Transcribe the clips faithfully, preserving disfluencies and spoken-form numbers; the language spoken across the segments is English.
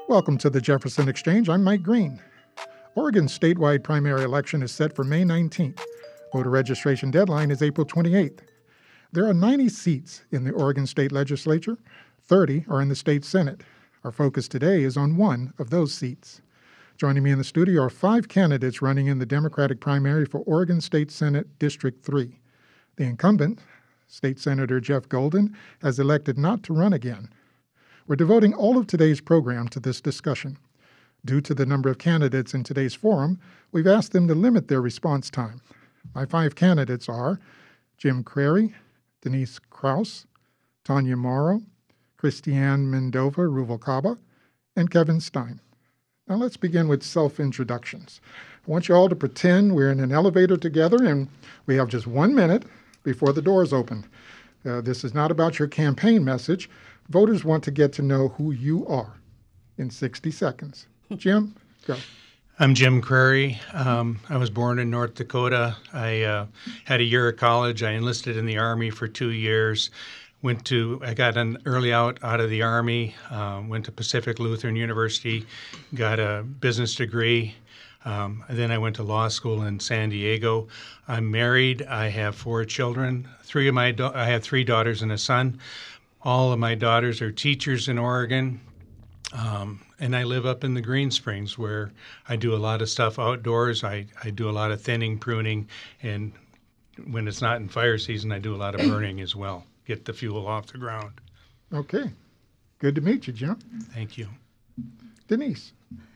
Welcome to the Jefferson Exchange. I'm Mike Green. Oregon's statewide primary election is set for May nineteenth. Voter registration deadline is April twenty-eighth. There are ninety seats in the Oregon State Legislature. thirty are in the state Senate. Our focus today is on one of those seats. Joining me in the studio are five candidates running in the Democratic primary for Oregon State Senate District three. The incumbent, State Senator Jeff Golden, has elected not to run again. We're devoting all of today's program to this discussion. Due to the number of candidates in today's forum, we've asked them to limit their response time. My five candidates are Jim Crary, Denise Kraus, Tanya Morrow, Christiane Mendova Ruvalcaba, and Kevin Stein. Now let's begin with self-introductions. I want you all to pretend we're in an elevator together and we have just one minute before the doors open. Uh, this is not about your campaign message. Voters want to get to know who you are in sixty seconds. Jim, go. I'm Jim Crary. Um, I was born in North Dakota. I uh, had a year of college. I enlisted in the Army for two years. Went to, I got an early out out of the Army, uh, went to Pacific Lutheran University, got a business degree. Um, then I went to law school in San Diego. I'm married. I have four children. Three of my, da- I have three daughters and a son. All of my daughters are teachers in Oregon. Um, and I live up in the Green Springs where I do a lot of stuff outdoors. I, I do a lot of thinning, pruning, and when it's not in fire season, I do a lot of burning as well. Get the fuel off the ground. Okay. Good to meet you, Jim. Thank you. Denise.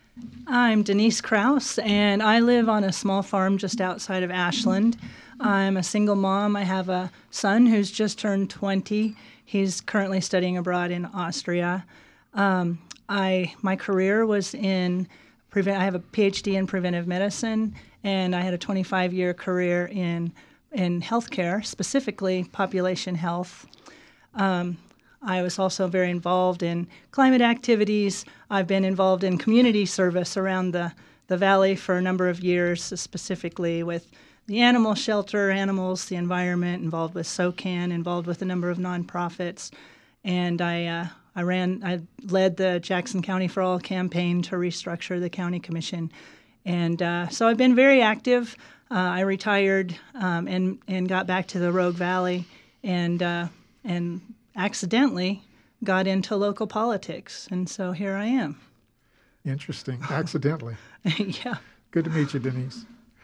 I'm Denise Kraus, and I live on a small farm just outside of Ashland. I'm a single mom. I have a son who's just turned twenty. He's currently studying abroad in Austria. Um, I my career was in prevent. I have a P H D in preventive medicine, and I had a twenty-five year career in in healthcare, specifically population health. Um, I was also very involved in climate activities. I've been involved in community service around the, the valley for a number of years, specifically with the animal shelter, animals, the environment, involved with SOCAN, involved with a number of nonprofits. And I uh, I ran, I led the Jackson County for All campaign to restructure the county commission. And uh, so I've been very active. Uh, I retired um, and, and got back to the Rogue Valley and uh, and accidentally got into local politics, and so here I am. Interesting. Accidentally. Yeah. Good to meet you, Denise.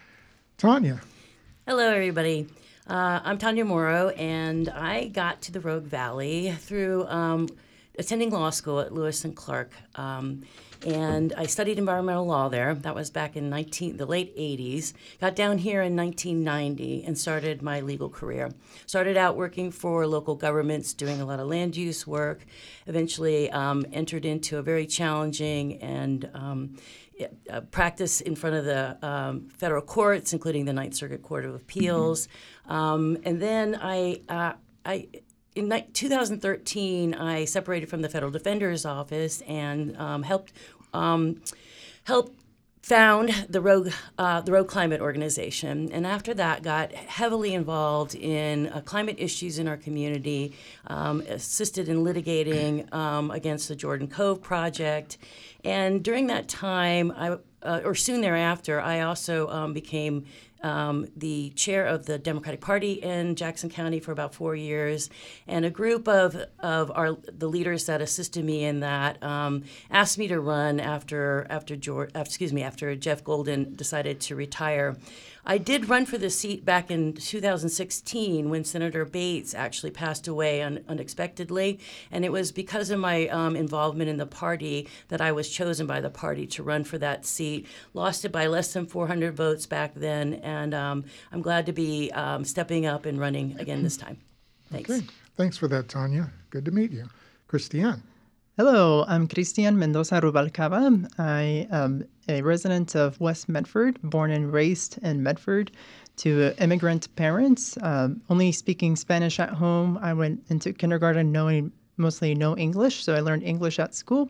Tanya. Hello, everybody. Uh, I'm Tanya Morrow, and I got to the Rogue Valley through um, attending law school at Lewis and Clark. Um, and I studied environmental law there. That was back in nineteen, the late eighties. Got down here in nineteen ninety and started my legal career. Started out working for local governments, doing a lot of land use work. Eventually um, entered into a very challenging and um, uh, practice in front of the um, federal courts, including the Ninth Circuit Court of Appeals. Mm-hmm. Um, and then I, uh, I In two thousand thirteen, I separated from the Federal Defender's Office and um, helped um, helped found the Rogue uh, the Rogue Climate Organization, and after that, got heavily involved in uh, climate issues in our community. Um, assisted in litigating um, against the Jordan Cove project, and during that time, I uh, or soon thereafter, I also um, became Um, the chair of the Democratic Party in Jackson County for about four years, and a group of of our the leaders that assisted me in that um, asked me to run after after George, excuse me after Jeff Golden decided to retire. I did run for the seat back in two thousand sixteen when Senator Bates actually passed away un- unexpectedly, and it was because of my um, involvement in the party that I was chosen by the party to run for that seat. Lost it by less than four hundred votes back then, and um, I'm glad to be um, stepping up and running again this time. Thanks. Okay. Thanks for that, Tanya. Good to meet you. Christiane. Hello, I'm Christiane Mendoza Rubalcaba. I am a resident of West Medford, born and raised in Medford to immigrant parents, um, only speaking Spanish at home. I went into kindergarten knowing mostly no English, so I learned English at school.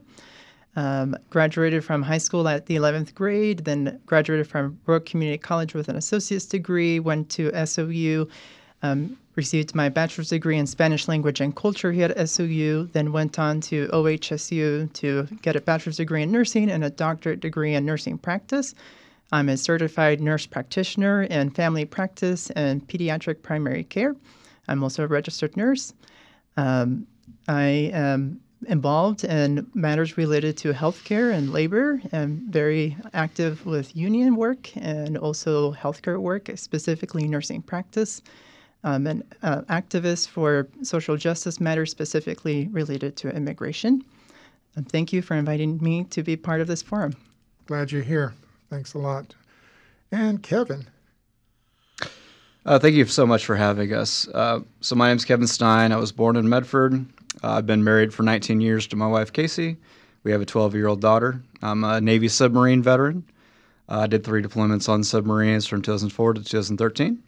Um, graduated from high school at the eleventh grade, then graduated from Brooke Community College with an associate's degree, went to S O U, um, received my bachelor's degree in Spanish language and culture here at S O U, then went on to O H S U to get a bachelor's degree in nursing and a doctorate degree in nursing practice. I'm a certified nurse practitioner in family practice and pediatric primary care. I'm also a registered nurse. Um, I am involved in matters related to healthcare and labor. I'm very active with union work and also healthcare work, specifically nursing practice. I'm an uh, activist for social justice matters specifically related to immigration. And thank you for inviting me to be part of this forum. Glad you're here. Thanks a lot. And Kevin. Uh, thank you so much for having us. Uh, so my name's Kevin Stein. I was born in Medford. Uh, I've been married for nineteen years to my wife, Casey. We have a twelve-year-old daughter. I'm a Navy submarine veteran. Uh, I did three deployments on submarines from two thousand four to two thousand thirteen.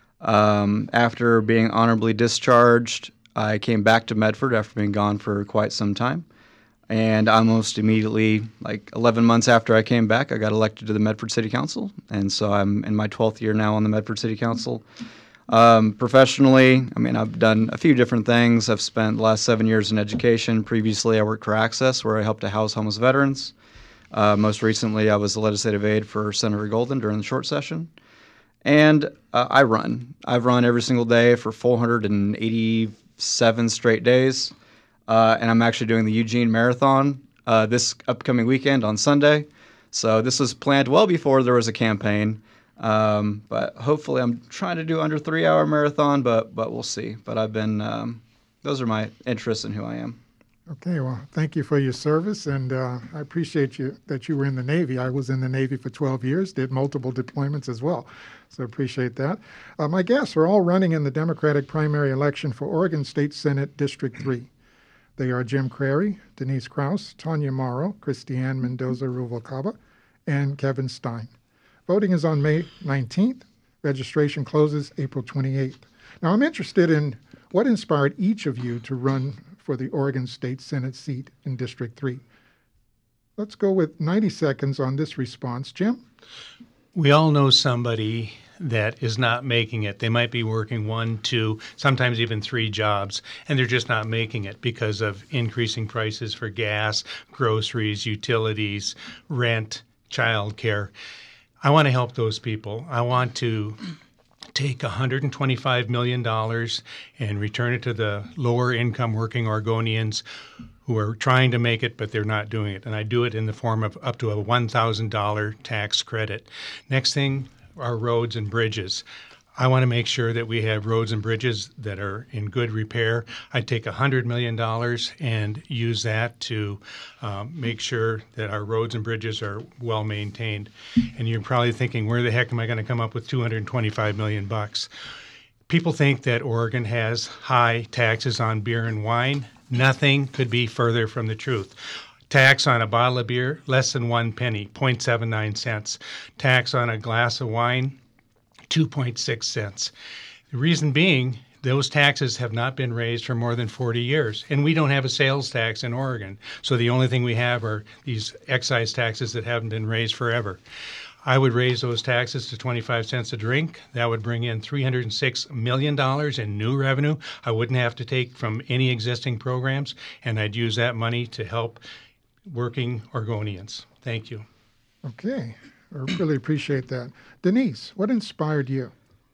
Um, after being honorably discharged, I came back to Medford after being gone for quite some time. And almost immediately, like eleven months after I came back, I got elected to the Medford City Council. And so I'm in my twelfth year now on the Medford City Council. Um, professionally, I mean, I've done a few different things. I've spent the last seven years in education. Previously, I worked for Access, where I helped to house homeless veterans. Uh, most recently, I was the legislative aide for Senator Golden during the short session. And uh, I run. I've run every single day for four hundred eighty-seven straight days. Uh, and I'm actually doing the Eugene Marathon uh, this upcoming weekend on Sunday. So this was planned well before there was a campaign. Um, but hopefully I'm trying to do under three-hour marathon, but but we'll see. But I've been, um, those are my interests in who I am. Okay, well, thank you for your service, and uh, I appreciate you that you were in the Navy. I was in the Navy for twelve years, did multiple deployments as well, so appreciate that. Uh, my guests are all running in the Democratic primary election for Oregon State Senate District three. They are Jim Crary, Denise Krause, Tanya Morrow, Christiane Mendoza-Ruvalcaba, and Kevin Stein. Voting is on May nineteenth. Registration closes April twenty-eighth. Now, I'm interested in what inspired each of you to run for the Oregon State Senate seat in District three. Let's go with ninety seconds on this response. Jim? We all know somebody that is not making it. They might be working one, two, sometimes even three jobs, and they're just not making it because of increasing prices for gas, groceries, utilities, rent, childcare. I want to help those people. I want to take one hundred twenty-five million dollars and return it to the lower income working Oregonians who are trying to make it, but they're not doing it. And I do it in the form of up to a one thousand dollars tax credit. Next thing are roads and bridges. I want to make sure that we have roads and bridges that are in good repair. I'd take one hundred million dollars and use that to um, make sure that our roads and bridges are well maintained. And you're probably thinking, where the heck am I going to come up with two hundred twenty-five million bucks? People think that Oregon has high taxes on beer and wine. Nothing could be further from the truth. Tax on a bottle of beer, less than one penny, zero point seven nine cents. Tax on a glass of wine, two point six cents. The reason being, those taxes have not been raised for more than forty years, and we don't have a sales tax in Oregon. So the only thing we have are these excise taxes that haven't been raised forever. I would raise those taxes to twenty-five cents a drink. That would bring in three hundred six million dollars in new revenue. I wouldn't have to take from any existing programs, and I'd use that money to help working Oregonians. Thank you. Okay, I really appreciate that. Denise, what inspired you?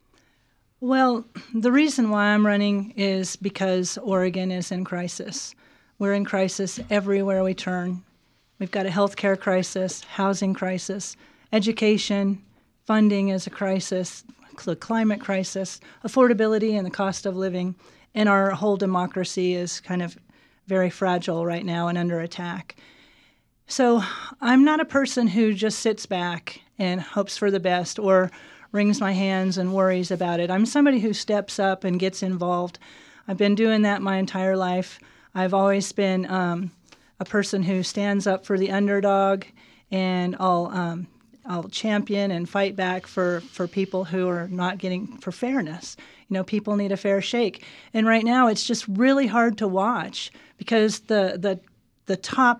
Well, the reason why I'm running is because Oregon is in crisis. We're in crisis everywhere we turn. We've got a healthcare crisis, housing crisis, education, funding is a crisis, the climate crisis, affordability and the cost of living, and our whole democracy is kind of very fragile right now and under attack. So I'm not a person who just sits back and hopes for the best or wrings my hands and worries about it. I'm somebody who steps up and gets involved. I've been doing that my entire life. I've always been um, a person who stands up for the underdog, and I'll um, I'll champion and fight back for, for people who are not getting, for fairness. You know, people need a fair shake. And right now it's just really hard to watch because the the the top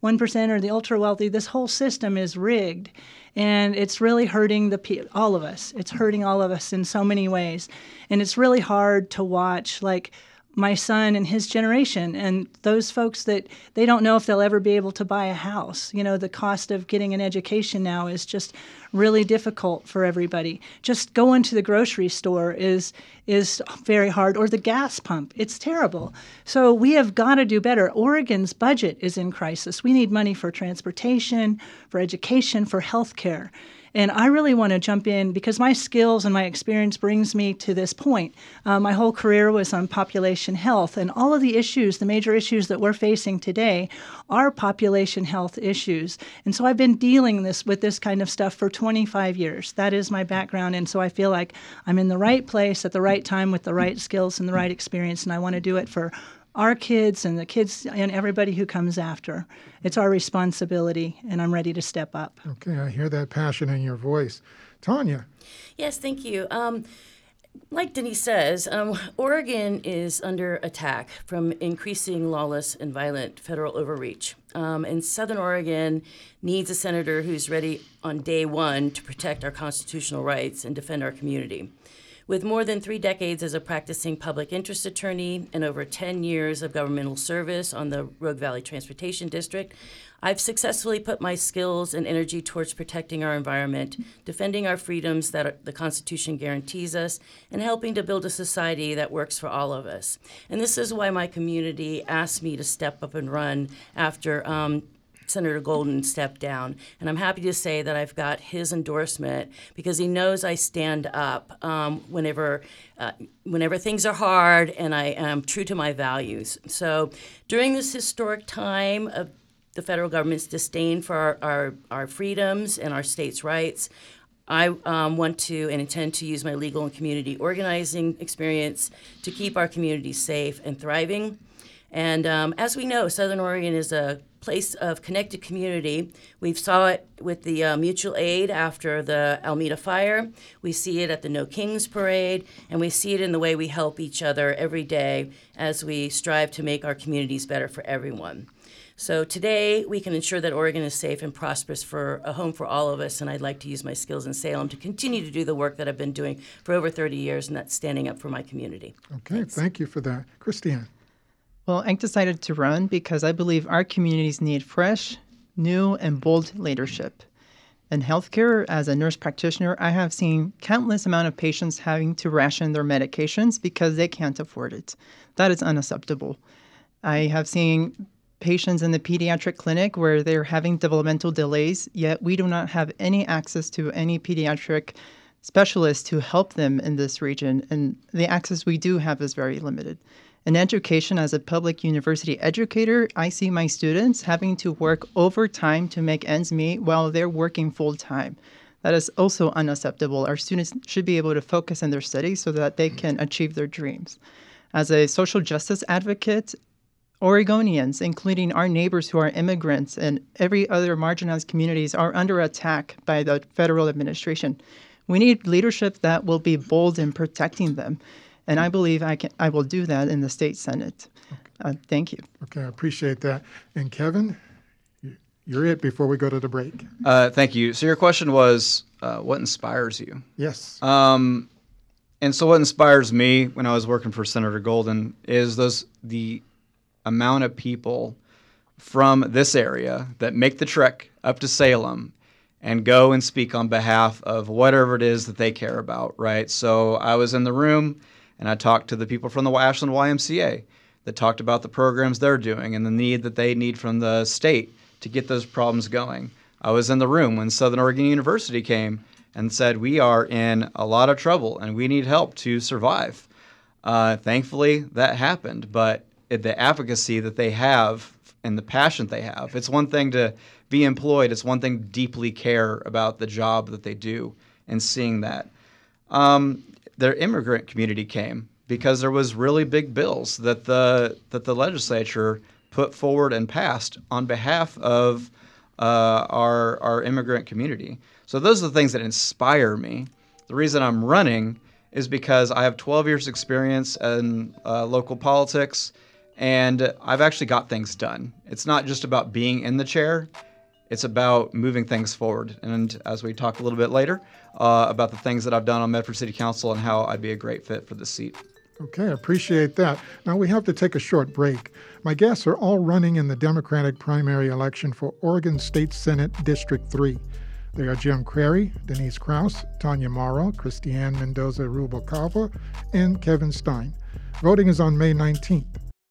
one percent or the ultra wealthy. This whole system is rigged, and it's really hurting the pe- all of us. It's hurting all of us in so many ways, and it's really hard to watch, like, my son and his generation and those folks that they don't know if they'll ever be able to buy a house. You know, the cost of getting an education now is just really difficult for everybody. Just going to the grocery store is is very hard, or the gas pump. It's terrible. So we have got to do better. Oregon's budget is in crisis. We need money for transportation, for education, for health care. And I really want to jump in because my skills and my experience brings me to this point. Uh, my whole career was on population health, and all of the issues, the major issues that we're facing today are population health issues. And so I've been dealing this with this kind of stuff for twenty-five years. That is my background, and so I feel like I'm in the right place at the right time with the right skills and the right experience, and I want to do it for our kids and the kids and everybody who comes after. It's our responsibility, and I'm ready to step up. Okay, I hear that passion in your voice. Tanya. Yes, thank you. Um, like Denise says, um, Oregon is under attack from increasing lawless and violent federal overreach. Um, and Southern Oregon needs a senator who's ready on day one to protect our constitutional rights and defend our community. With more than three decades as a practicing public interest attorney and over ten years of governmental service on the Rogue Valley Transportation District, I've successfully put my skills and energy towards protecting our environment, defending our freedoms that the Constitution guarantees us, and helping to build a society that works for all of us. And this is why my community asked me to step up and run after um, Senator Golden stepped down. And I'm happy to say that I've got his endorsement because he knows I stand up um, whenever uh, whenever things are hard, and I am true to my values. So during this historic time of the federal government's disdain for our, our, our freedoms and our states' rights, I um, want to and intend to use my legal and community organizing experience to keep our communities safe and thriving. And um, as we know, Southern Oregon is a place of connected community. We saw it with the uh, mutual aid after the Alameda fire. We see it at the No Kings Parade, and we see it in the way we help each other every day as we strive to make our communities better for everyone. So today, we can ensure that Oregon is safe and prosperous for a home for all of us, and I'd like to use my skills in Salem to continue to do the work that I've been doing for over thirty years, and that's standing up for my community. Okay, Thanks. Thank you for that. Christiane. Well, I decided to run because I believe our communities need fresh, new, and bold leadership. In healthcare, as a nurse practitioner, I have seen countless amount of patients having to ration their medications because they can't afford it. That is unacceptable. I have seen patients in the pediatric clinic where they're having developmental delays, yet we do not have any access to any pediatric specialists to help them in this region, and the access we do have is very limited. In education, as a public university educator, I see my students having to work overtime to make ends meet while they're working full-time. That is also unacceptable. Our students should be able to focus on their studies so that they can achieve their dreams. As a social justice advocate, Oregonians, including our neighbors who are immigrants and every other marginalized communities, are under attack by the federal administration. We need leadership that will be bold in protecting them. And I believe I can. I will do that in the state Senate. Uh, thank you. Okay, I appreciate that. And Kevin, you're it before we go to the break. Uh, thank you. So your question was, uh, what inspires you? Yes. Um, and so what inspires me when I was working for Senator Golden is those the amount of people from this area that make the trek up to Salem and go and speak on behalf of whatever it is that they care about, right? So I was in the room and I talked to the people from the Ashland Y M C A that talked about the programs they're doing and the need that they need from the state to get those problems going. I was in the room when Southern Oregon University came and said, we are in a lot of trouble and we need help to survive. Uh, thankfully, that happened, but the advocacy that they have and the passion they have, it's one thing to be employed, it's one thing to deeply care about the job that they do and seeing that. Um, their immigrant community came because there was really big bills that the that the legislature put forward and passed on behalf of uh, our our immigrant community. So those are the things that inspire me. The reason I'm running is because I have twelve years experience in uh, local politics, And I've actually got things done. It's not just about being in the chair. It's about moving things forward. And as we talk a little bit later uh, about the things that I've done on Medford City Council and how I'd be a great fit for the seat. Okay, I appreciate that. Now we have to take a short break. My guests are all running in the Democratic primary election for Oregon State Senate District three. They are Jim Crary, Denise Krause, Tanya Morrow, Christiane Mendoza-Rubalcaba, and Kevin Stein. Voting is on May nineteenth.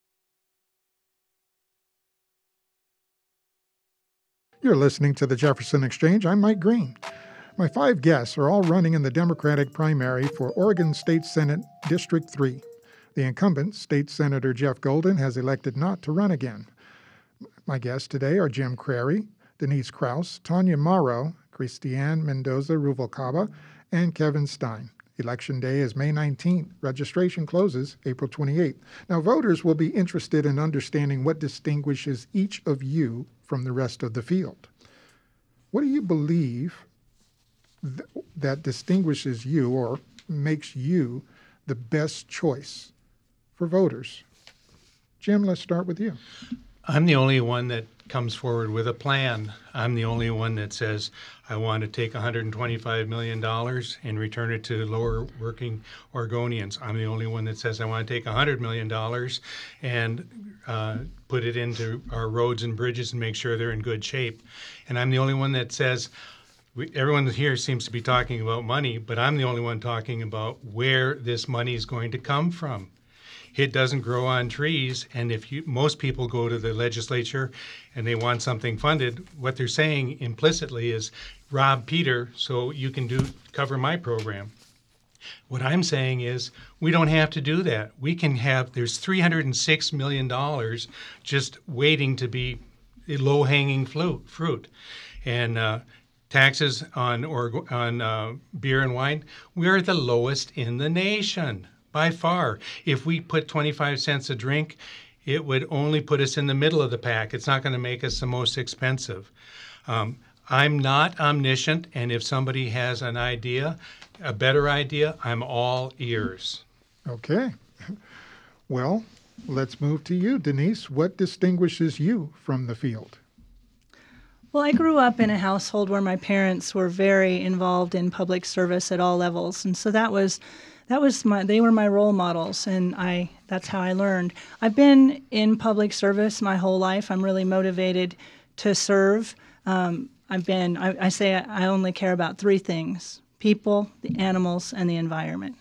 You're listening to the Jefferson Exchange. I'm Mike Green. My five guests are all running in the Democratic primary for Oregon State Senate District three. The incumbent, State Senator Jeff Golden, has elected not to run again. My guests today are Jim Crary, Denise Krause, Tanya Morrow, Christiane Mendoza-Rubalcaba, and Kevin Stein. Election day is May nineteenth. Registration closes April twenty-eighth. Now, voters will be interested in understanding what distinguishes each of you from the rest of the field. What do you believe th- that distinguishes you or makes you the best choice for voters? Jim, let's start with you. I'm the only one that comes forward with a plan. I'm the only one that says, I want to take one hundred twenty-five million dollars and return it to lower working Oregonians. I'm the only one that says, I want to take one hundred million dollars and uh, put it into our roads and bridges and make sure they're in good shape. And I'm the only one that says, we, everyone here seems to be talking about money, but I'm the only one talking about where this money is going to come from. It doesn't grow on trees, and if you, most people go to the legislature and they want something funded, what they're saying implicitly is, rob Peter so you can do cover my program. What I'm saying is, we don't have to do that. We can have, there's three hundred six million dollars just waiting to be low-hanging fruit. And uh, taxes on, or, on uh, beer and wine, we're the lowest in the nation. By far. If we put twenty-five cents a drink, it would only put us in the middle of the pack. It's not going to make us the most expensive. Um, I'm not omniscient, and if somebody has an idea, a better idea, I'm all ears. Okay. Well, let's move to you, Denise. What distinguishes you from the field? Well, I grew up in a household where my parents were very involved in public service at all levels, and so that was That was my, they were my role models, and I, that's how I learned. I've been in public service my whole life. I'm really motivated to serve. Um, I've been, I, I say I only care about three things: people, the animals, and the environment.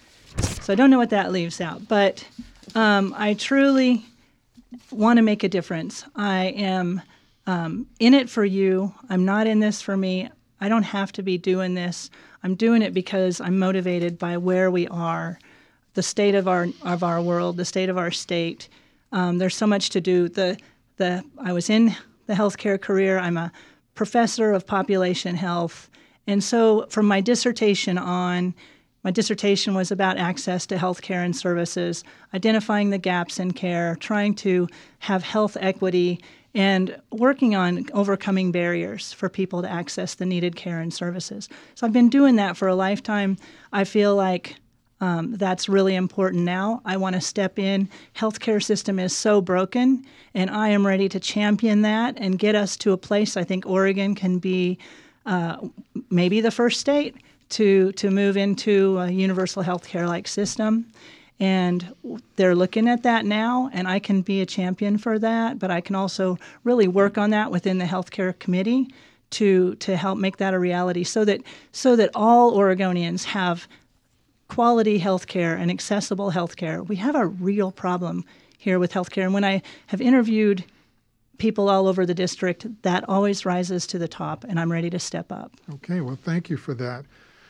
So I don't know what that leaves out, but um, I truly want to make a difference. I am um, in it for you. I'm not in this for me. I don't have to be doing this. I'm doing it because I'm motivated by where we are, the state of our of our world, the state of our state. Um, there's so much to do. The the I was in the healthcare career. I'm a professor of population health, and so from my dissertation on, my dissertation was about access to healthcare and services, identifying the gaps in care, trying to have health equity, and working on overcoming barriers for people to access the needed care and services. So I've been doing that for a lifetime. I feel like um, that's really important now. I want to step in. Healthcare system is so broken, and I am ready to champion that and get us to a place. I think Oregon can be uh, maybe the first state to to move into a universal healthcare-like system. And they're looking at that now, and I can be a champion for that, but I can also really work on that within the healthcare committee to to help make that a reality so that so that all Oregonians have quality healthcare and accessible healthcare. We have a real problem here with healthcare, and when I have interviewed people all over the district, that always rises to the top, and I'm ready to step up. Okay, well, thank you for that.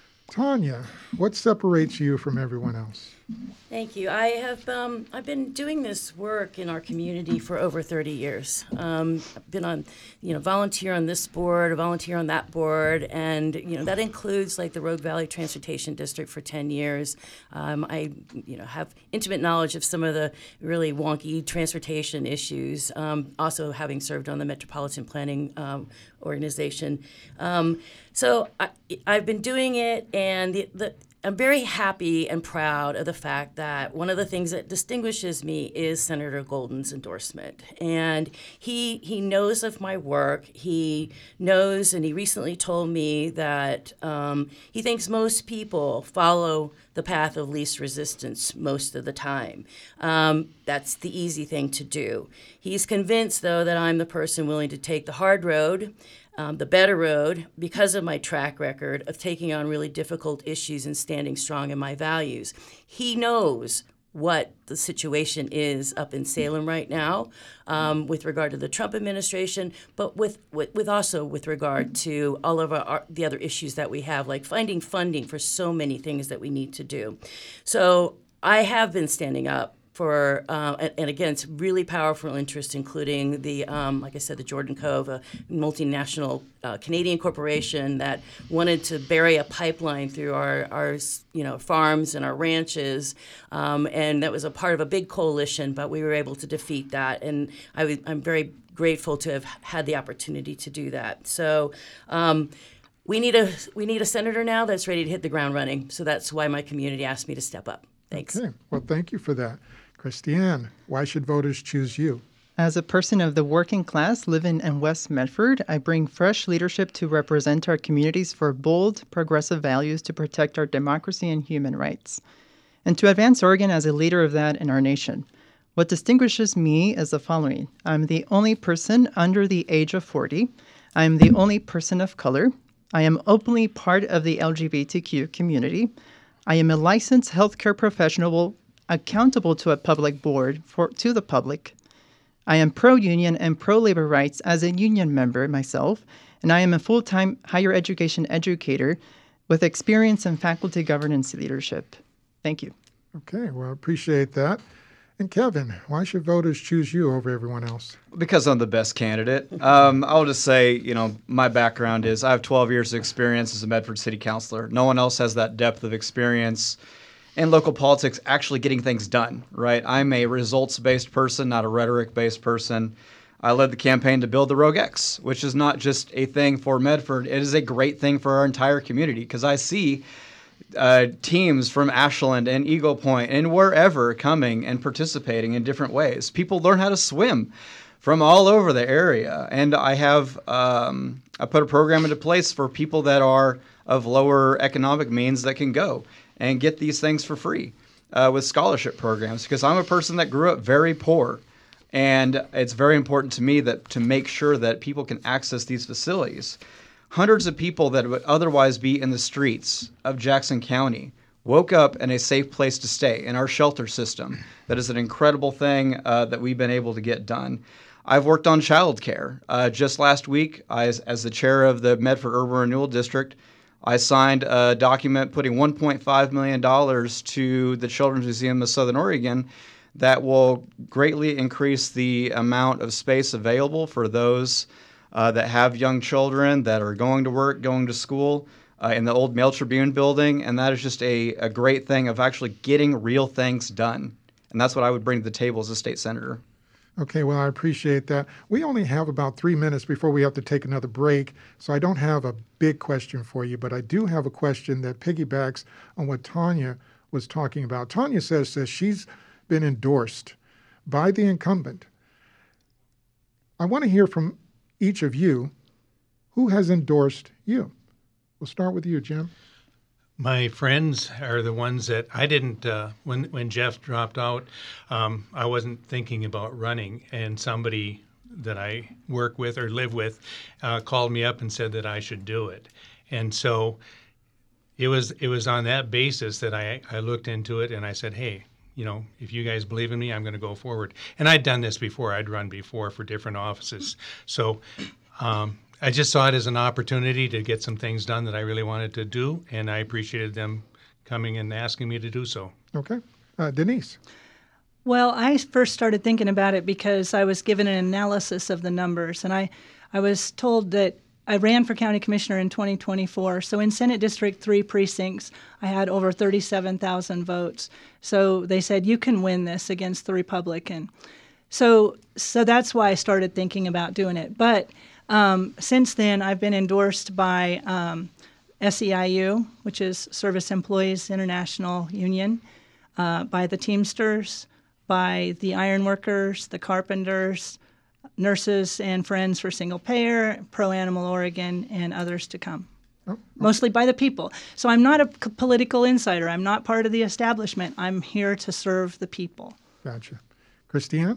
Tanya, what separates you from everyone else? Thank you. I have um, I've been doing this work in our community for over thirty years. Um, I've been on, you know, volunteer on this board, volunteer on that board, and you know that includes like the Rogue Valley Transportation District for ten years. Um, I, you know, have intimate knowledge of some of the really wonky transportation issues. Um, also, having served on the Metropolitan Planning um, Organization, um, so I, I've been doing it, and the, the I'm very happy and proud of the fact that one of the things that distinguishes me is Senator Golden's endorsement. And he he knows of my work. He knows, and he recently told me that um, he thinks most people follow the path of least resistance most of the time. Um, that's the easy thing to do. He's convinced, though, that I'm the person willing to take the hard road, Um, the better road, because of my track record of taking on really difficult issues and standing strong in my values. He knows what the situation is up in Salem right now um, with regard to the Trump administration, but with, with, with also with regard to all of our, our, the other issues that we have, like finding funding for so many things that we need to do. So I have been standing up for, uh, and, and again, it's really powerful interests, including the, um, like I said, the Jordan Cove, a multinational uh, Canadian corporation that wanted to bury a pipeline through our, our you know, farms and our ranches, um, and that was a part of a big coalition, but we were able to defeat that, and I w- I'm very grateful to have had the opportunity to do that. So. Um, we need a we need a senator now that's ready to hit the ground running. So that's why my community asked me to step up. Thanks. Okay. Well, thank you for that. Christiane, why should voters choose you? As a person of the working class living in West Medford, I bring fresh leadership to represent our communities for bold, progressive values to protect our democracy and human rights, and to advance Oregon as a leader of that in our nation. What distinguishes me is the following. I'm the only person under the age of forty. I'm the only person of color. I am openly part of the L G B T Q community. I am a licensed healthcare professional accountable to a public board for to the public. I am pro-union and pro-labor rights as a union member myself, and I am a full-time higher education educator with experience in faculty governance leadership. Thank you. Okay, well, I appreciate that. And Kevin, why should voters choose you over everyone else? Because I'm the best candidate. Um, I'll just say, you know, my background is I have twelve years of experience as a Medford City Councilor. No one else has that depth of experience in local politics actually getting things done, right? I'm a results-based person, not a rhetoric-based person. I led the campaign to build the Rogue X, which is not just a thing for Medford. It is a great thing for our entire community because I see Uh, teams from Ashland and Eagle Point and wherever coming and participating in different ways. People learn how to swim from all over the area. And I have um, I put a program into place for people that are of lower economic means that can go and get these things for free uh, with scholarship programs because I'm a person that grew up very poor. And it's very important to me that to make sure that people can access these facilities. Hundreds of people that would otherwise be in the streets of Jackson County woke up in a safe place to stay in our shelter system. That is an incredible thing uh, that we've been able to get done. I've worked on childcare. Uh, just last week, I, as, as the chair of the Medford Urban Renewal District, I signed a document putting one point five million dollars to the Children's Museum of Southern Oregon that will greatly increase the amount of space available for those Uh, that have young children that are going to work, going to school uh, in the old Mail Tribune building. And that is just a, a great thing of actually getting real things done. And that's what I would bring to the table as a state senator. Okay, well, I appreciate that. We only have about three minutes before we have to take another break, so I don't have a big question for you, but I do have a question that piggybacks on what Tanya was talking about. Tanya says that she's been endorsed by the incumbent. I want to hear from each of you, who has endorsed you? We'll start with you, Jim. My friends are the ones that I didn't, uh, when when Jeff dropped out, um, I wasn't thinking about running, and somebody that I work with or live with uh, called me up and said that I should do it. And so it was it was on that basis that I, I looked into it and I said, hey, you know, if you guys believe in me, I'm going to go forward. And I'd done this before. I'd run before for different offices. So um, I just saw it as an opportunity to get some things done that I really wanted to do, and I appreciated them coming and asking me to do so. Okay. Uh, Denise. Well, I first started thinking about it because I was given an analysis of the numbers, and I, I was told that I ran for county commissioner in twenty twenty-four. So in Senate District three precincts, I had over thirty-seven thousand votes. So they said, you can win this against the Republican. So so that's why I started thinking about doing it. But um, since then, I've been endorsed by um, S E I U, which is Service Employees International Union, uh, by the Teamsters, by the ironworkers, the carpenters, Nurses and Friends for Single Payer, Pro Animal Oregon, and others to come. Oh, oh. Mostly by the people. So I'm not a c- political insider. I'm not part of the establishment. I'm here to serve the people. Gotcha. Christiane?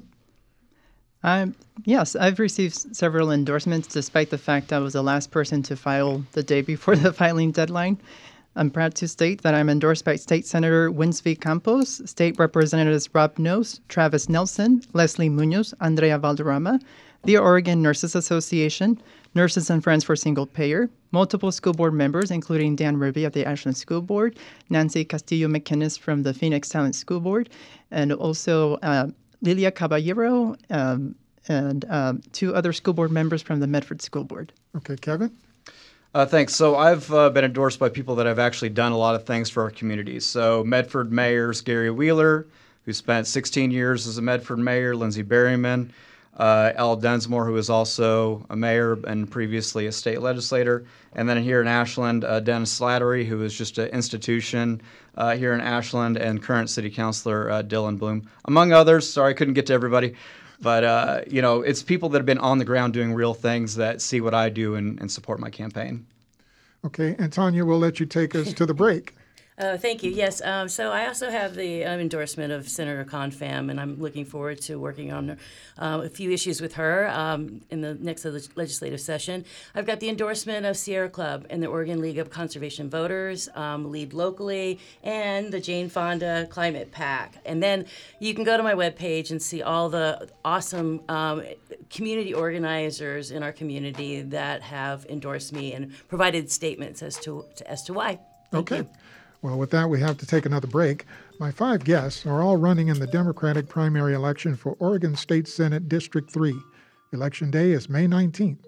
Um, yes, I've received several endorsements despite the fact I was the last person to file the day before the filing deadline. I'm proud to state that I'm endorsed by State Senator Winsby Campos, State Representatives Rob Nose, Travis Nelson, Leslie Munoz, Andrea Valderrama, the Oregon Nurses Association, Nurses and Friends for Single Payer, multiple school board members, including Dan Ruby of the Ashland School Board, Nancy Castillo McInnes from the Phoenix Talent School Board, and also uh, Lilia Caballero um, and um, two other school board members from the Medford School Board. Okay, Kevin? Uh, thanks. So I've uh, been endorsed by people that have actually done a lot of things for our communities. So Medford Mayor's Gary Wheeler, who spent sixteen years as a Medford mayor, Lindsey Berryman, uh, Al Densmore, who was also a mayor and previously a state legislator, and then here in Ashland, uh, Dennis Slattery, who is just an institution uh, here in Ashland, and current city councilor uh, Dylan Bloom, among others. Sorry, I couldn't get to everybody. But, uh, you know, it's people that have been on the ground doing real things that see what I do and, and support my campaign. Okay, and Tanya, we'll let you take us to the break. Uh, thank you. Yes. Um, so I also have the um, endorsement of Senator Confam, and I'm looking forward to working on uh, a few issues with her um, in the next legislative session. I've got the endorsement of Sierra Club and the Oregon League of Conservation Voters, um, Lead Locally, and the Jane Fonda Climate PAC. And then you can go to my webpage and see all the awesome um, community organizers in our community that have endorsed me and provided statements as to, to as to why. Thank okay. you. Well, with that, we have to take another break. My five guests are all running in the Democratic primary election for Oregon State Senate District three. Election day is May nineteenth.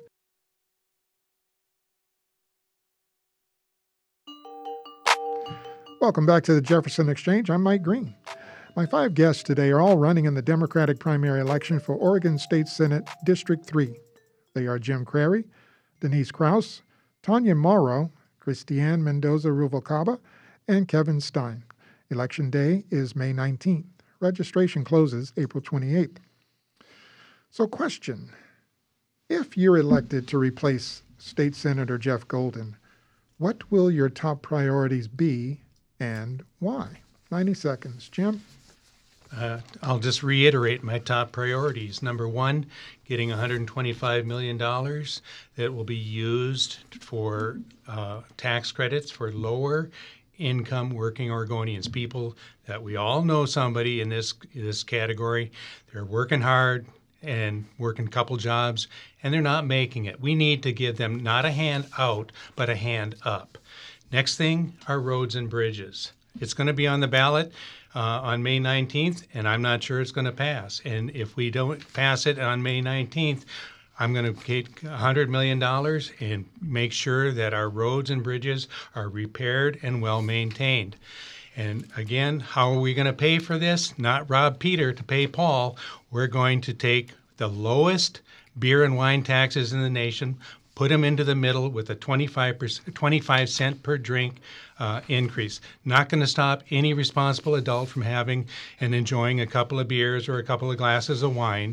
Welcome back to the Jefferson Exchange. I'm Mike Green. My five guests today are all running in the Democratic primary election for Oregon State Senate District three. They are Jim Crary, Denise Krause, Tanya Morrow, Christiane Mendoza-Ruvalcaba, and Kevin Stein. Election day is May nineteenth. Registration closes April twenty-eighth. So question, if you're elected to replace State Senator Jeff Golden, what will your top priorities be and why? ninety seconds. Jim? Uh, I'll just reiterate my top priorities. Number one, getting one hundred twenty-five million dollars that will be used for uh, tax credits for lower income working Oregonians, people that we all know somebody in this this category. They're working hard and working a couple jobs, and they're not making it. We need to give them not a hand out, but a hand up. Next thing, our roads and bridges. It's going to be on the ballot uh, on May nineteenth, and I'm not sure it's going to pass. And if we don't pass it on May nineteenth, I'm going to take one hundred million dollars and make sure that our roads and bridges are repaired and well maintained. And again, how are we going to pay for this? Not rob Peter to pay Paul. We're going to take the lowest beer and wine taxes in the nation, put them into the middle with a twenty-five percent, twenty-five cent per drink uh, increase. Not going to stop any responsible adult from having and enjoying a couple of beers or a couple of glasses of wine.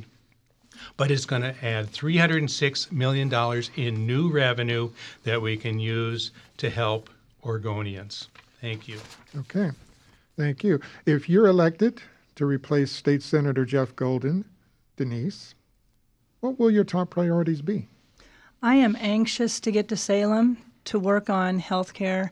But it's going to add three hundred six million dollars in new revenue that we can use to help Oregonians. Thank you. Okay. Thank you. If you're elected to replace State Senator Jeff Golden, Denise, what will your top priorities be? I am anxious to get to Salem to work on health care.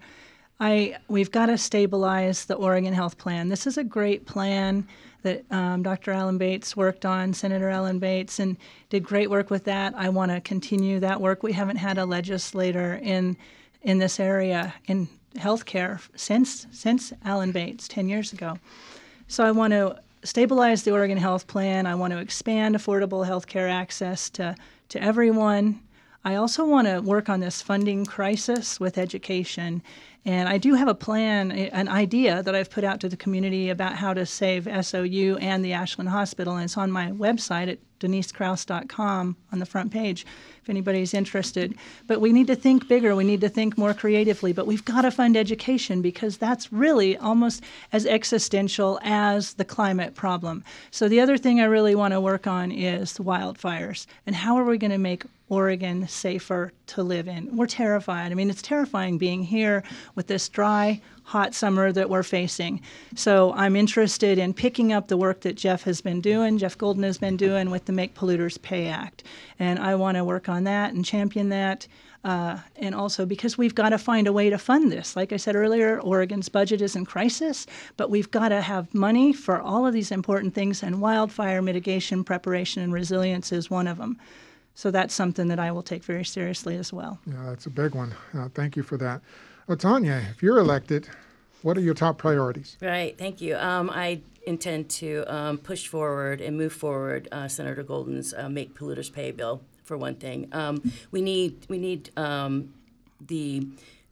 I, we've got to stabilize the Oregon Health Plan. This is a great plan that um, Doctor Alan Bates worked on, Senator Alan Bates, and did great work with that. I want to continue that work. We haven't had a legislator in in this area in healthcare since since Alan Bates ten years ago. So I want to stabilize the Oregon Health Plan. I want to expand affordable healthcare access to to everyone. I also want to work on this funding crisis with education. And I do have a plan, an idea that I've put out to the community about how to save S O U and the Ashland Hospital. And it's on my website at denise krause dot com on the front page if anybody's interested. But we need to think bigger. We need to think more creatively. But we've got to fund education because that's really almost as existential as the climate problem. So the other thing I really want to work on is the wildfires. And how are we going to make Oregon safer to live in? We're terrified. I mean, it's terrifying being here with this dry, hot summer that we're facing. So I'm interested in picking up the work that Jeff has been doing, Jeff Golden has been doing with the Make Polluters Pay Act. And I want to work on that and champion that. Uh, and also because we've got to find a way to fund this. Like I said earlier, Oregon's budget is in crisis, but we've got to have money for all of these important things, and wildfire mitigation, preparation, and resilience is one of them. So that's something that I will take very seriously as well. Yeah, that's a big one. Uh, thank you for that. Oh, Tanya, if you're elected, what are your top priorities? Right, thank you. Um, I intend to um, push forward and move forward uh, Senator Golden's uh, Make Polluters Pay bill, for one thing. Um, we need we need um, the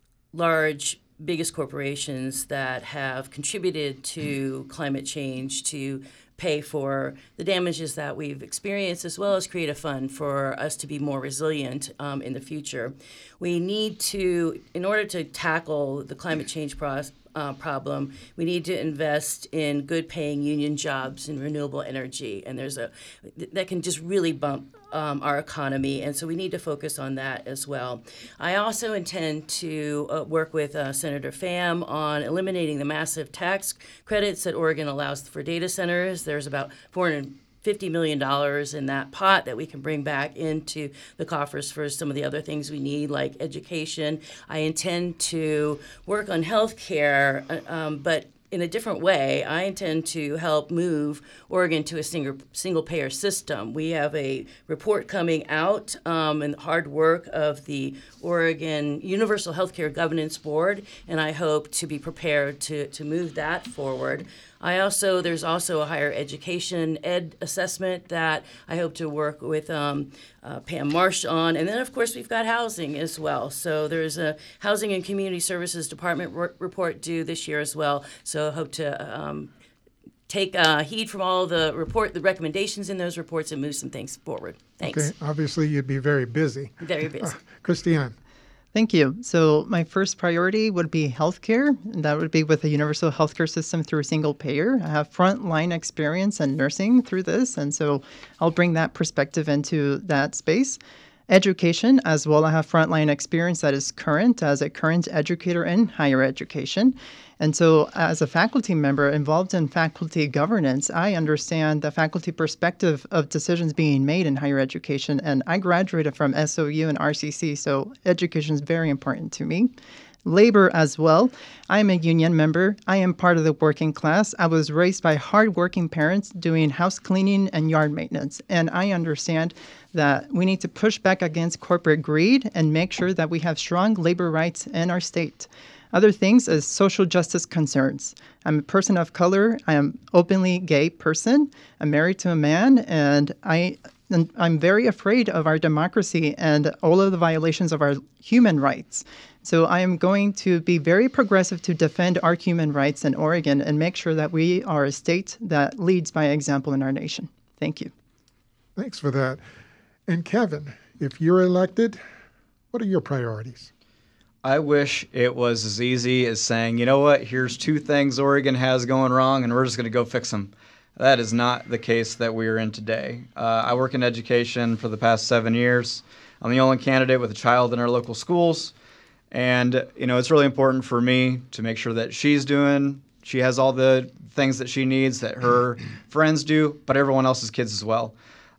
large, biggest corporations that have contributed to climate change to pay for the damages that we've experienced, as well as create a fund for us to be more resilient um, in the future. We need to, in order to tackle the climate change process, Uh, problem, we need to invest in good paying union jobs in renewable energy, and there's a that can just really bump um, our economy, and so we need to focus on that as well. I also intend to uh, work with uh, Senator Pham on eliminating the massive tax credits that Oregon allows for data centers. There's about four hundred fifty million dollars in that pot that we can bring back into the coffers for some of the other things we need, like education. I intend to work on health care, um, but in a different way. I intend to help move Oregon to a single, single payer system. We have a report coming out um, and hard work of the Oregon Universal Healthcare Governance Board, and I hope to be prepared to, to move that forward. I also, there's also a higher education ed assessment that I hope to work with um, uh, Pam Marsh on. And then, of course, we've got housing as well. So there's a Housing and Community Services Department r- report due this year as well. So I hope to um, take uh, heed from all the report, the recommendations in those reports, and move some things forward. Thanks. Okay, obviously you'd be very busy. Very busy. Uh, Christiane. Thank you. So my first priority would be healthcare. And that would be with a universal healthcare system through single payer. I have frontline experience in nursing through this, and so I'll bring that perspective into that space. Education as well. I have frontline experience that is current as a current educator in higher education. And so as a faculty member involved in faculty governance, I understand the faculty perspective of decisions being made in higher education. And I graduated from S O U and R C C, so education is very important to me. Labor as well. I'm a union member. I am part of the working class. I was raised by hardworking parents doing house cleaning and yard maintenance. And I understand that we need to push back against corporate greed and make sure that we have strong labor rights in our state. Other things is social justice concerns. I'm a person of color. I am openly gay person. I'm married to a man, and I and I'm very afraid of our democracy and all of the violations of our human rights. So I am going to be very progressive to defend our human rights in Oregon and make sure that we are a state that leads by example in our nation. Thank you. Thanks for that. And Kevin, if you're elected, what are your priorities? I wish it was as easy as saying, you know what, here's two things Oregon has going wrong, and we're just going to go fix them. That is not the case that we are in today. Uh, I work in education for the past seven years. I'm the only candidate with a child in our local schools. And, you know, it's really important for me to make sure that she's doing, she has all the things that she needs that her friends do, but everyone else's kids as well.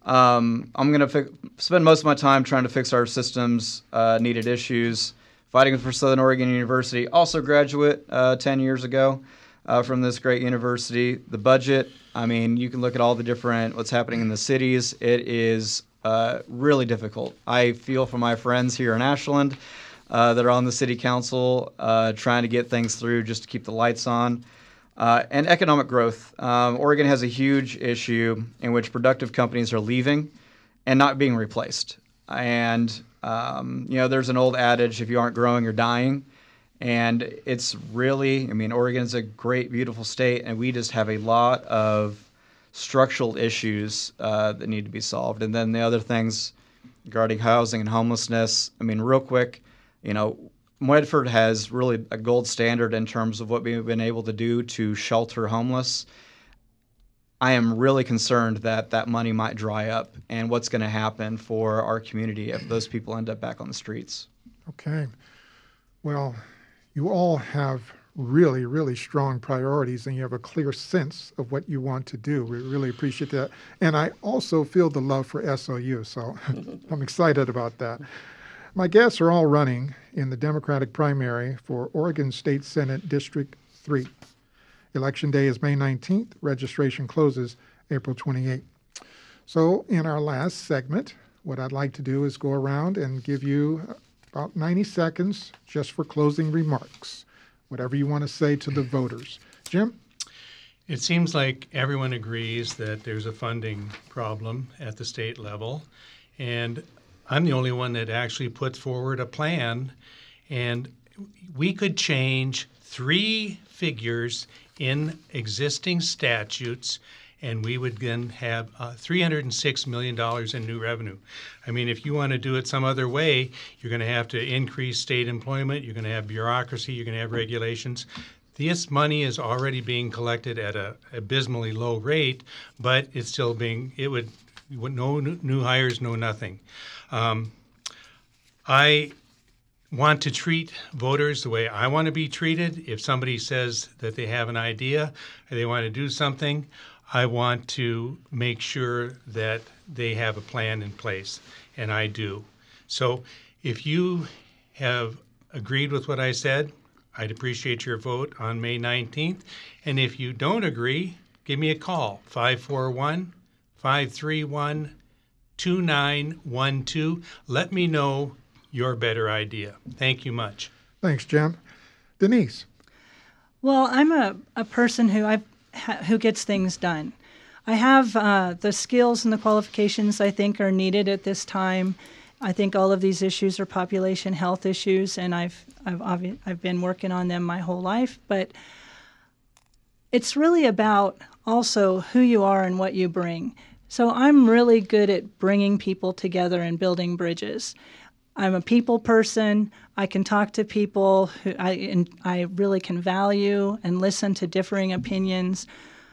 Um, I'm going to fi- spend most of my time trying to fix our system's uh, needed issues, fighting for Southern Oregon University, also graduate uh, ten years ago uh, from this great university. The budget, I mean, you can look at all the different, what's happening in the cities. It is uh, really difficult. I feel for my friends here in Ashland uh, that are on the city council uh, trying to get things through just to keep the lights on. Uh, and economic growth. Um, Oregon has a huge issue in which productive companies are leaving and not being replaced. And, um, you know, there's an old adage, if you aren't growing, you're dying. And it's really, I mean, Oregon's a great, beautiful state, and we just have a lot of structural issues uh, that need to be solved. And then the other things regarding housing and homelessness, I mean, real quick, you know, Medford has really a gold standard in terms of what we've been able to do to shelter homeless. I am really concerned that that money might dry up, and what's going to happen for our community if those people end up back on the streets. Okay. Well, you all have really, really strong priorities, and you have a clear sense of what you want to do. We really appreciate that. And I also feel the love for S O U, so I'm excited about that. My guests are all running in the Democratic primary for Oregon State Senate District three. Election day is May nineteenth. Registration closes April twenty-eighth. So in our last segment, what I'd like to do is go around and give you about ninety seconds just for closing remarks, whatever you want to say to the voters. Jim? It seems like everyone agrees that there's a funding problem at the state level, and I'm the only one that actually puts forward a plan, and we could change three figures in existing statutes, and we would then have uh, three hundred six million dollars in new revenue. I mean, if you want to do it some other way, you're going to have to increase state employment, you're going to have bureaucracy, you're going to have regulations. This money is already being collected at a abysmally low rate, but it's still being, it would, no new hires, no nothing. Um, I want to treat voters the way I want to be treated. If somebody says that they have an idea or they want to do something, I want to make sure that they have a plan in place, and I do. So if you have agreed with what I said, I'd appreciate your vote on May nineteenth. And if you don't agree, give me a call, five four one, five three one, two nine one two. Let me know your better idea. Thank you much. Thanks, Jim. Denise? Well, I'm a, a person who I who gets things done. I have uh, the skills and the qualifications I think are needed at this time. I think all of these issues are population health issues, and I've I've obvi- I've been working on them my whole life. But it's really about also who you are and what you bring. So I'm really good at bringing people together and building bridges. I'm a people person. I can talk to people who I and I really can value and listen to differing opinions.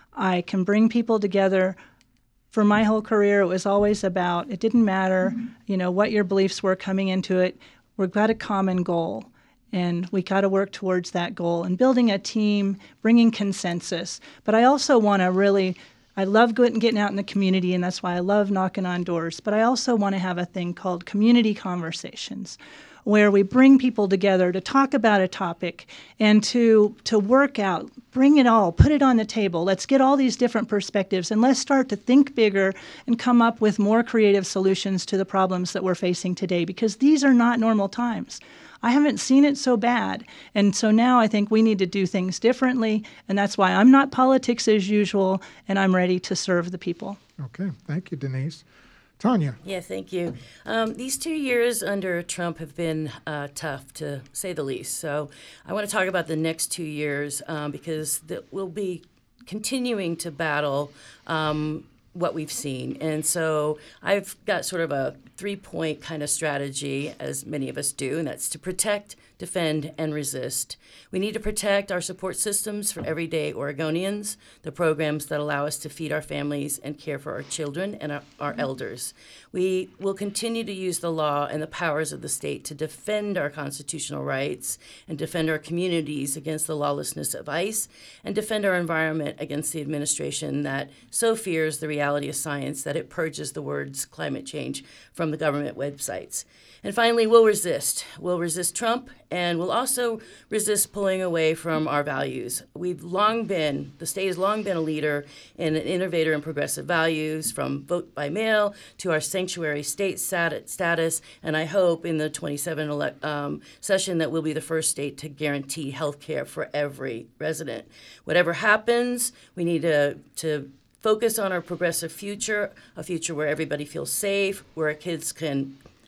I can bring people together. For my whole career, it was always about, it didn't matter, you know, what your beliefs were coming into it. We've got a common goal, and we got to work towards that goal and building a team, bringing consensus. But I also want to really, I love getting, getting out in the community, and that's why I love knocking on doors. But I also want to have a thing called community conversations, where we bring people together to talk about a topic and to to work out, bring it all, put it on the table. Let's get all these different perspectives, and let's start to think bigger and come up with more creative solutions to the problems that we're facing today, because these are not normal times. I haven't seen it so bad. And so now I think we need to do things differently, and that's why I'm not politics as usual, and I'm ready to serve the people. Okay, thank you, Denise. Tanya? Yeah, thank you. Um, these two years under Trump have been uh, tough, to say the least. So I want to talk about the next two years um, because the, we'll be continuing to battle um, what we've seen. And so I've got sort of a three-point kind of strategy, as many of us do, and that's to protect, defend, and resist. We need to protect our support systems for everyday Oregonians, the programs that allow us to feed our families and care for our children and our, our elders. We will continue to use the law and the powers of the state to defend our constitutional rights and defend our communities against the lawlessness of ICE and defend our environment against the administration that so fears the reality of science that it purges the words climate change from the government websites. And finally, we'll resist. We'll resist Trump, and we'll also resist pulling away from our values. We've long been, the state has long been a leader and an innovator in progressive values, from vote by mail to our sanctuary state status, and I hope in the twenty-seven ele- um, session that we'll be the first state to guarantee health care for every resident. Whatever happens, we need to, to focus on our progressive future, a future where everybody feels safe, where our kids can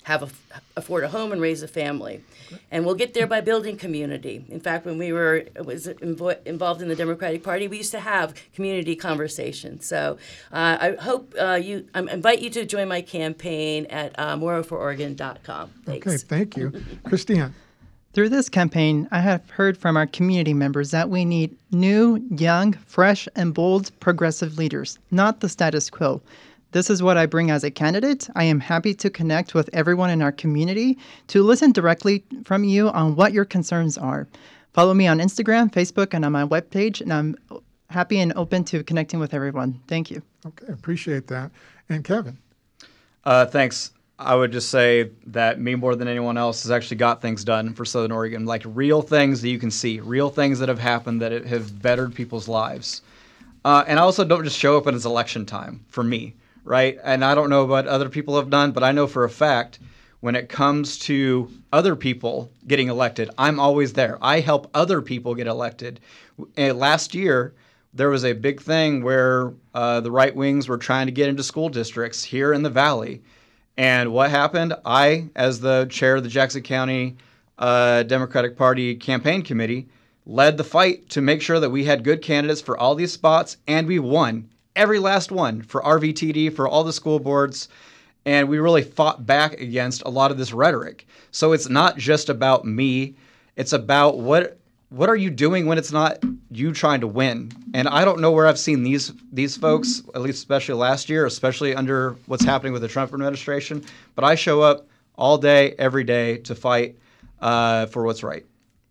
have a, afford a home and raise a family. And we'll get there by building community. In fact, when we were was invo- involved in the Democratic Party, we used to have community conversations. So uh, I hope uh, you, I invite you to join my campaign at uh, moro for oregon dot com. Thanks. Okay, thank you. Christiane. Through this campaign, I have heard from our community members that we need new, young, fresh, and bold progressive leaders, not the status quo. This is what I bring as a candidate. I am happy to connect with everyone in our community to listen directly from you on what your concerns are. Follow me on Instagram, Facebook, and on my webpage, and I'm happy and open to connecting with everyone. Thank you. Okay, appreciate that. And Kevin. Uh, thanks. I would just say that me more than anyone else has actually got things done for Southern Oregon, like real things that you can see, real things that have happened that have bettered people's lives. Uh, and I also don't just show up when it's election time for me, right? And I don't know what other people have done, but I know for a fact when it comes to other people getting elected, I'm always there. I help other people get elected. Uh, last year, there was a big thing where uh, the right wings were trying to get into school districts here in the Valley. And what happened? I, as the chair of the Jackson County uh, Democratic Party campaign committee, led the fight to make sure that we had good candidates for all these spots, and we won every last one for R V T D, for all the school boards, and we really fought back against a lot of this rhetoric. So it's not just about me. It's about what what are you doing when it's not you trying to win? And I don't know where I've seen these these folks, at least especially last year, especially under what's happening with the Trump administration. But I show up all day, every day to fight uh, for what's right.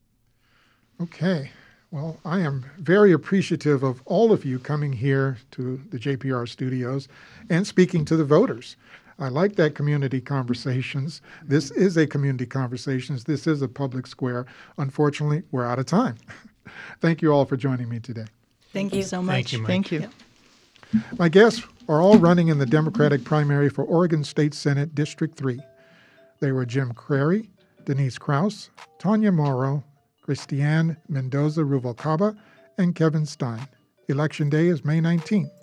Okay. Well, I am very appreciative of all of you coming here to the J P R studios and speaking to the voters. I like that community conversations. This is a community conversations. This is a public square. Unfortunately, we're out of time. Thank you all for joining me today. Thank you so much. Thank you, Mike. Thank you. Yep. My guests are all running in the Democratic primary for Oregon State Senate District three. They were Jim Crary, Denise Krause, Tanya Morrow, Christiane Mendoza Ruvalcaba, and Kevin Stein. Election day is May nineteenth.